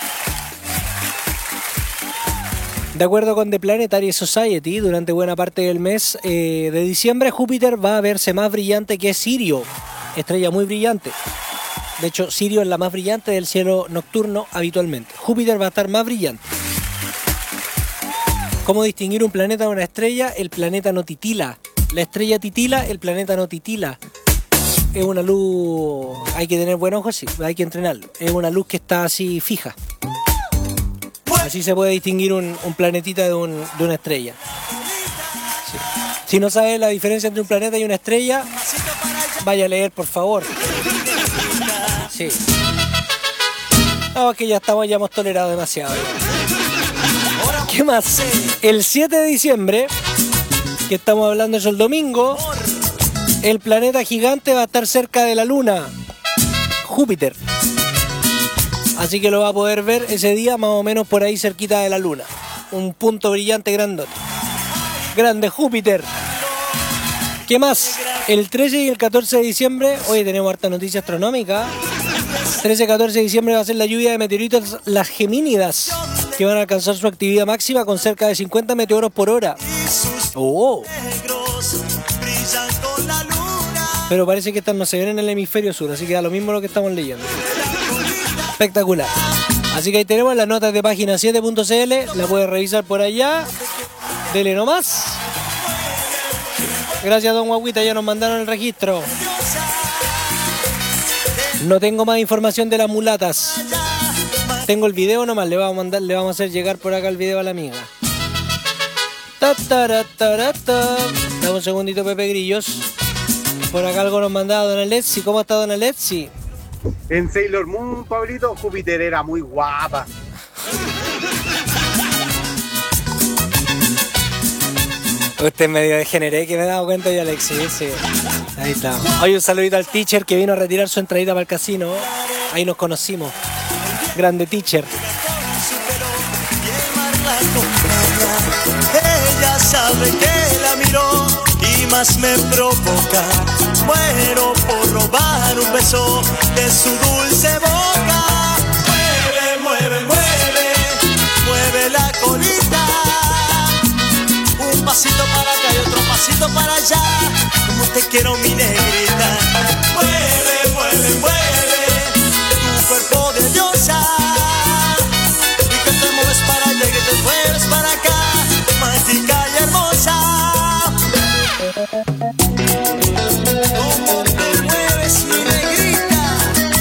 De acuerdo con The Planetary Society, durante buena parte del mes eh, de diciembre, Júpiter va a verse más brillante que Sirio, estrella muy brillante. De hecho, Sirio es la más brillante del cielo nocturno habitualmente. Júpiter va a estar más brillante. ¿Cómo distinguir un planeta de una estrella? El planeta no titila. La estrella titila, el planeta no titila. Es una luz... Hay que tener buen ojo, sí, hay que entrenarlo. Es una luz que está así fija. Así se puede distinguir un, un planetita de, un, de una estrella. Sí. Si no sabes la diferencia entre un planeta y una estrella, vaya a leer, por favor. Sí. No, que ya estamos, ya hemos tolerado demasiado. ¿Qué más? El siete de diciembre, que estamos hablando eso el domingo, el planeta gigante va a estar cerca de la Luna, Júpiter. Así que lo va a poder ver ese día más o menos por ahí cerquita de la Luna. Un punto brillante grandote. Grande Júpiter. ¿Qué más? El trece y el catorce de diciembre, hoy tenemos harta noticia astronómica. trece y catorce de diciembre va a ser la lluvia de meteoritos, las Gemínidas, que van a alcanzar su actividad máxima con cerca de cincuenta meteoros por hora. ¡Oh! Pero parece que estas no se ven en el hemisferio sur, así que da lo mismo lo que estamos leyendo. Espectacular. Así que ahí tenemos las notas de página siete punto c l, la puedes revisar por allá. Dele nomás. Gracias, don Guaguita, ya nos mandaron el registro. No tengo más información de las mulatas. Tengo el video nomás, le vamos a mandar, le vamos a hacer llegar por acá el video a la amiga. Ta, ta, ta, ta. Dame un segundito, Pepe Grillos. Por acá algo nos mandaba don Alexi. ¿Cómo está don Alexi? En Sailor Moon, Pablito, Júpiter era muy guapa. Usted es medio degeneré, que me he dado cuenta yo, Alexi. Sí. Ahí está. Hoy un saludito al teacher que vino a retirar su entradita para el casino. Ahí nos conocimos. Grande teacher. Ella sabe que la miró y más me provoca. Muero por robar un beso de su dulce boca. Mueve, mueve, mueve, mueve la colita. Un pasito para acá y otro pasito para allá. Como te quiero, mi negrita. Mueve, mueve, mueve tu cuerpo de diosa. Y que te mueves para allá y que te mueves para acá. Mágica y hermosa. ¿Cómo te mueves, mi negrita?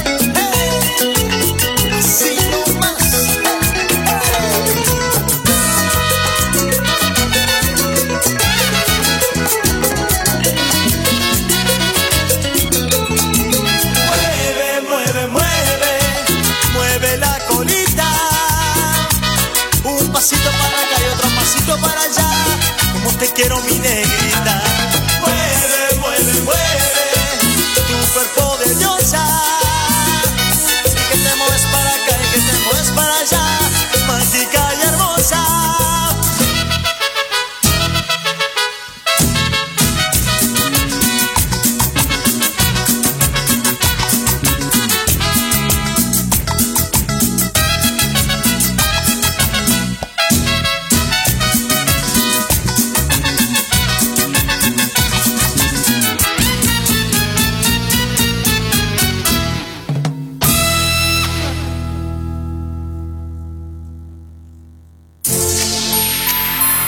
Hey, así nomás. Mueve, mueve, mueve, mueve la colita. Un pasito para acá y otro pasito para allá. Como te quiero, mi negrita. Mueve, mueve, mueve tu cuerpo de diosa. Y que te mueves para acá y que te mueves para allá. Mágica y hermosa.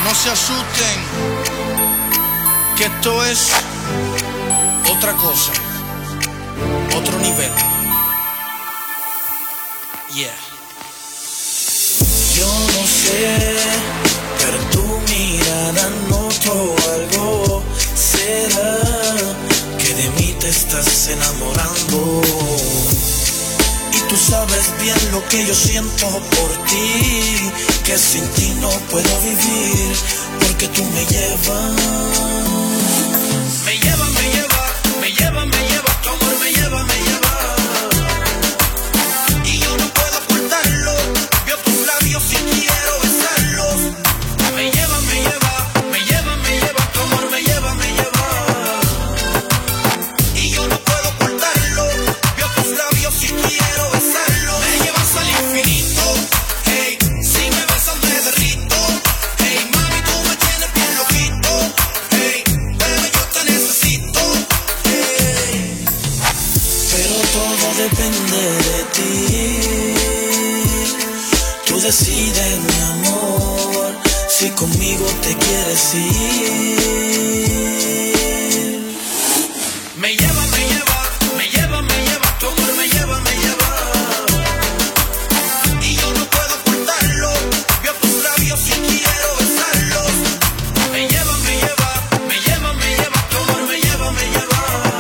No se asusten, que esto es otra cosa, otro nivel. Yeah. Yo no sé, pero tu mirada noto algo. ¿Será que de mí te estás enamorando? Y tú sabes bien lo que yo siento por ti, que sin ti no puedo vivir, porque tú me llevas. Me lleva, me lleva, me lleva, me lleva, tu amor me lleva, me lleva. Y yo no puedo ocultarlo, veo tus labios y quiero besarlos. Me lleva, me lleva, me lleva, me lleva, tu amor me lleva, me lleva. Y yo no puedo ocultarlo, veo tus labios y quiero besarlos. Me llevas al infinito, hey, si me besas me derrito. Hey, mami, tú me tienes bien loquito. Hey, bebé, yo te necesito. Hey. Pero todo depende de ti. Tú decides, mi amor, si conmigo te quieres ir. Me lleva, me lleva, me lleva, me lleva, tu amor me lleva, me lleva. Y yo no puedo ocultarlo, veo tus labios y quiero besarlos. Me lleva, me lleva, me lleva, me lleva, tu amor me lleva, me lleva.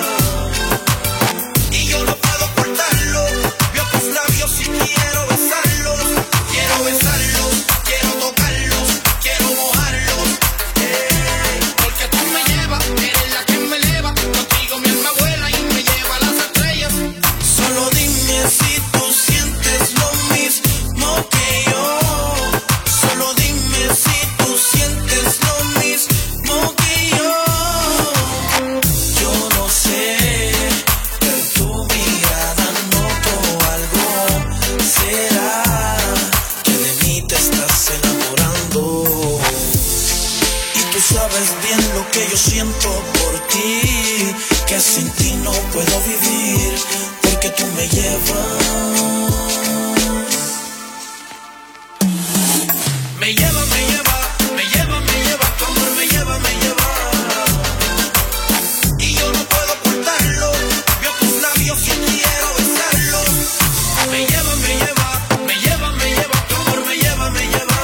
Y yo no puedo ocultarlo, veo tus labios y quiero besarlos. Quiero besarlos, quiero tocarlos, quiero mojarlos. Hey, porque tú me llevas, eres la que me eleva. Contigo mi alma vuela y me lleva a las estrellas. Solo dime si tú sientes lo mismo que yo. Solo dime si tú sientes lo mismo que yo. Yo no sé, pero tu mirada noto algo. ¿Será que de mí te estás enamorando? Y tú sabes bien lo que yo siento por ti, que sin ti no puedo vivir, porque tú me llevas. Me lleva, me lleva, me lleva, me lleva, tu amor me lleva, me lleva. Y yo no puedo ocultarlo, veo tus labios y quiero besarlos. Me lleva, me lleva, me lleva, me lleva, tu amor me lleva, me lleva.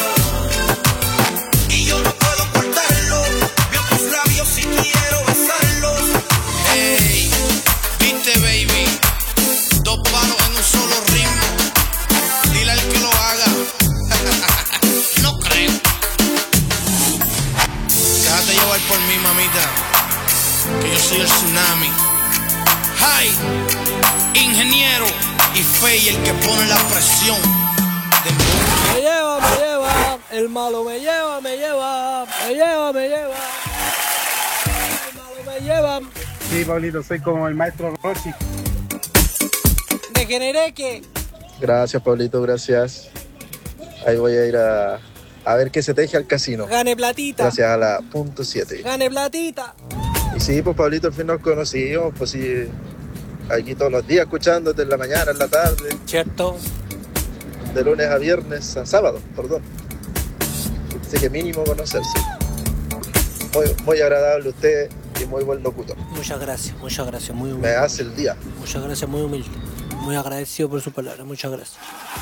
Y yo no puedo ocultarlo, veo tus labios y quiero besarlos. Hey, viste baby, dos palos en un solo ritmo. Dile al que lo haga. No creo. Déjate llevar por mí, mamita, que yo soy el tsunami. Hi, ingeniero y Fey, el que pone la presión. Me lleva, me lleva, el malo me lleva, me lleva, me lleva, me lleva. El malo me lleva. Sí, Pablito, soy como el maestro Rochi. Degeneré que. Gracias, Pablito, gracias. Ahí voy a ir a, a ver qué se teje al casino. Gane platita. Gracias a la punto siete. Gane platita. Y sí, pues Pablito, al fin nos conocimos, pues sí, aquí todos los días escuchándote en la mañana, en la tarde. Cierto. De lunes a viernes, a sábado, perdón. Así que mínimo conocerse. Muy, muy agradable usted y muy buen locutor. Muchas gracias, muchas gracias, muy humilde. Me hace el día. Muchas gracias, muy humilde. Muy agradecido por su palabra, muchas gracias.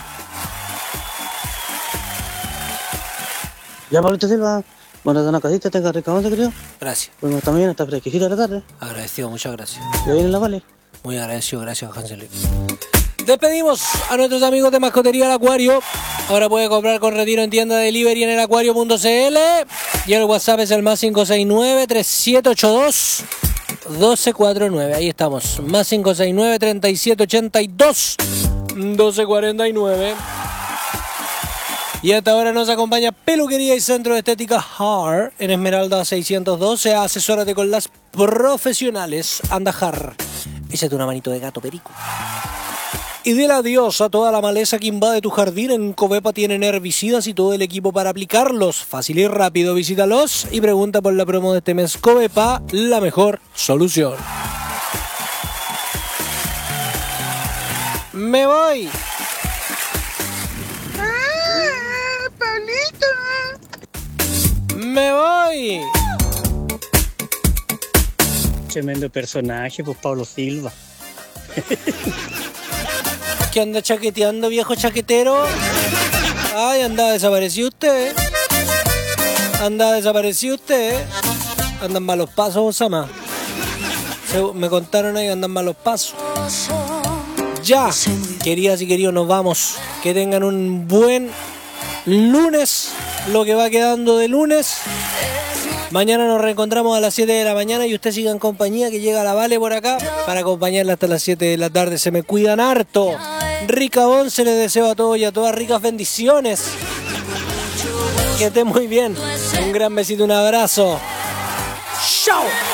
Ya, Pablito Silva, bueno, de una casita, tenga rica once, creo. Gracias. Bueno, está bien, está fresquecita la tarde. Agradecido, muchas gracias. ¿Y viene la Vale? Muy agradecido, gracias, Hansel. Despedimos a nuestros amigos de Mascotería El Acuario. Ahora puede comprar con retiro en tienda delivery en el acuario punto c l. Y el WhatsApp es el más cinco seis nueve, tres siete ocho dos, uno dos cuatro nueve. Ahí estamos. Más cinco seis nueve, tres siete ocho dos, uno dos cuatro nueve. Y hasta ahora nos acompaña Peluquería y Centro de Estética Har en Esmeralda seiscientos doce. Asesórate con las profesionales. Anda Har. Échate una manito de gato, perico. Y dile adiós a toda la maleza que invade tu jardín. En Covepa tienen herbicidas y todo el equipo para aplicarlos. Fácil y rápido, visítalos y pregunta por la promo de este mes. Covepa, la mejor solución. Me voy. ¡Ah, Pablito! me voy. Tremendo personaje, pues Pablo Silva. ¿Qué anda chaqueteando, viejo chaquetero? Ay, anda desaparecido usted. Anda desaparecido usted. Andan malos pasos, Osama. Se- Me contaron ahí que andan malos pasos. Ya, queridas y queridos, nos vamos. Que tengan un buen lunes, lo que va quedando de lunes. Mañana nos reencontramos a las siete de la mañana y usted siga en compañía, que llega la Vale por acá para acompañarla hasta las siete de la tarde. Se me cuidan harto. Rica once les deseo a todos y a todas ricas bendiciones. Que estén muy bien. Un gran besito, un abrazo. ¡Chao!